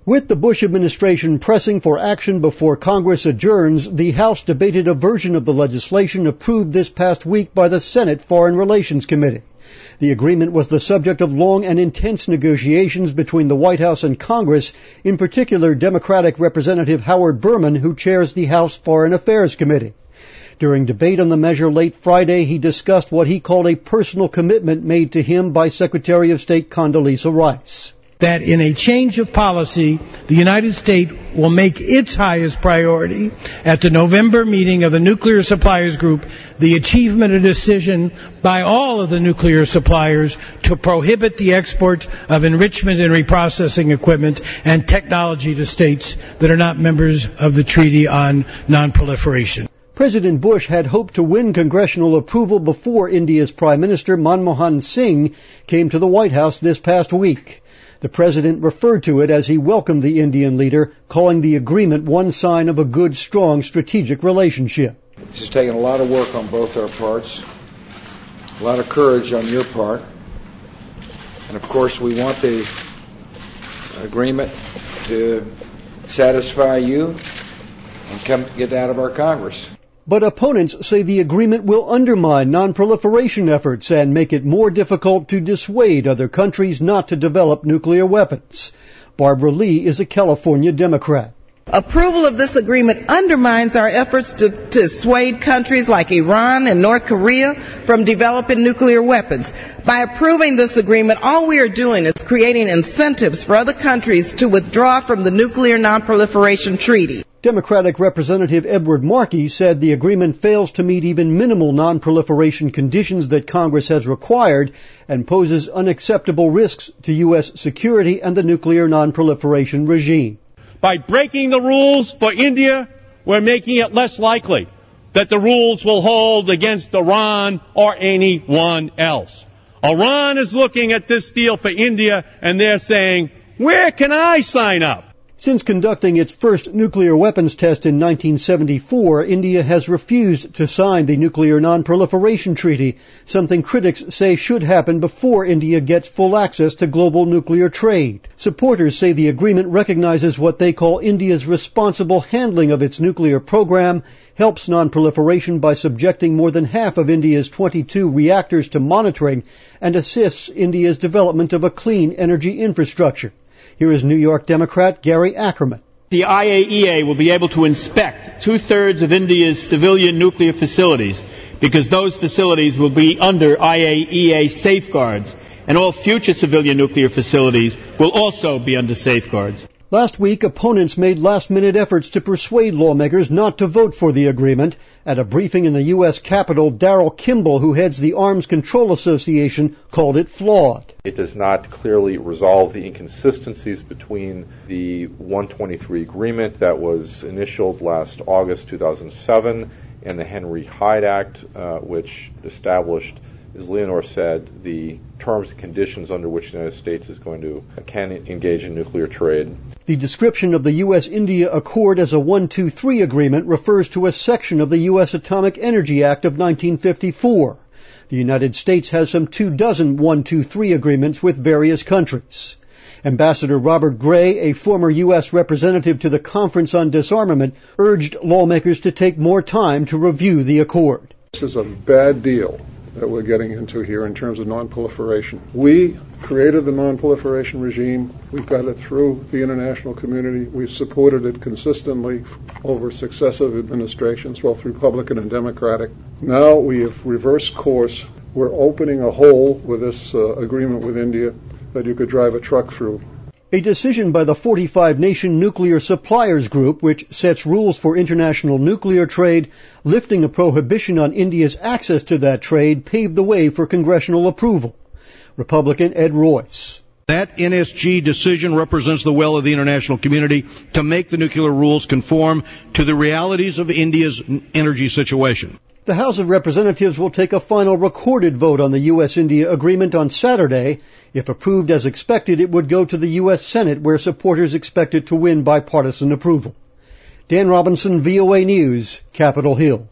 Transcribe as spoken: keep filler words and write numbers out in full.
With the Bush administration pressing for action before Congress adjourns, the House debated a version of the legislation approved this past week by the Senate Foreign Relations Committee. The agreement was the subject of long and intense negotiations between the White House and Congress, in particular Democratic Representative Howard Berman, who chairs the House Foreign Affairs Committee. During debate on the measure late Friday, he discussed what he called a personal commitment made to him by Secretary of State Condoleezza Rice. That in a change of policy, the United States will make its highest priority at the November meeting of the Nuclear Suppliers Group the achievement of a decision by all of the nuclear suppliers to prohibit the export of enrichment and reprocessing equipment and technology to states that are not members of the Treaty on Non-Proliferation. President Bush had hoped to win congressional approval before India's Prime Minister Manmohan Singh came to the White House this past week. The president referred to it as he welcomed the Indian leader, calling the agreement one sign of a good, strong strategic relationship. This has taken a lot of work on both our parts, a lot of courage on your part, and of course we want the agreement to satisfy you and come get out of our Congress. But opponents say the agreement will undermine non-proliferation efforts and make it more difficult to dissuade other countries not to develop nuclear weapons. Barbara Lee is a California Democrat. Approval of this agreement undermines our efforts to, to dissuade countries like Iran and North Korea from developing nuclear weapons. By approving this agreement, all we are doing is creating incentives for other countries to withdraw from the Nuclear Non-Proliferation Treaty. Democratic Representative Edward Markey said the agreement fails to meet even minimal non-proliferation conditions that Congress has required and poses unacceptable risks to U S security and the nuclear non-proliferation regime. By breaking the rules for India, we're making it less likely that the rules will hold against Iran or anyone else. Iran is looking at this deal for India and they're saying, where can I sign up? Since conducting its first nuclear weapons test in nineteen seventy-four, India has refused to sign the Nuclear Non-Proliferation Treaty, something critics say should happen before India gets full access to global nuclear trade. Supporters say the agreement recognizes what they call India's responsible handling of its nuclear program, helps non-proliferation by subjecting more than half of India's twenty-two reactors to monitoring, and assists India's development of a clean energy infrastructure. Here is New York Democrat Gary Ackerman. The I A E A will be able to inspect two-thirds of India's civilian nuclear facilities because those facilities will be under I A E A safeguards, and all future civilian nuclear facilities will also be under safeguards. Last week, opponents made last-minute efforts to persuade lawmakers not to vote for the agreement. At a briefing in the U S Capitol, Darrell Kimball, who heads the Arms Control Association, called it flawed. It does not clearly resolve the inconsistencies between the one twenty-three agreement that was initialed last August two thousand seven and the Henry Hyde Act, uh, which established, as Leonore said, the terms and conditions under which the United States is going to uh, can engage in nuclear trade. The description of the U S India Accord as a one two three agreement refers to a section of the U S Atomic Energy Act of nineteen fifty-four. The United States has some two dozen one two three agreements with various countries. Ambassador Robert Gray, a former U S representative to the Conference on Disarmament, urged lawmakers to take more time to review the accord. This is a bad deal that we're getting into here in terms of non-proliferation. We created the non-proliferation regime. We've got it through the international community. We've supported it consistently over successive administrations, both Republican and Democratic. Now we have reversed course. We're opening a hole with this uh, agreement with India that you could drive a truck through. A decision by the forty-five nation Nuclear Suppliers Group, which sets rules for international nuclear trade, lifting a prohibition on India's access to that trade, paved the way for congressional approval. Republican Ed Royce. That N S G decision represents the will of the international community to make the nuclear rules conform to the realities of India's energy situation. The House of Representatives will take a final recorded vote on the U S India agreement on Saturday. If approved as expected, it would go to the U S Senate, where supporters expect it to win bipartisan approval. Dan Robinson, V O A News, Capitol Hill.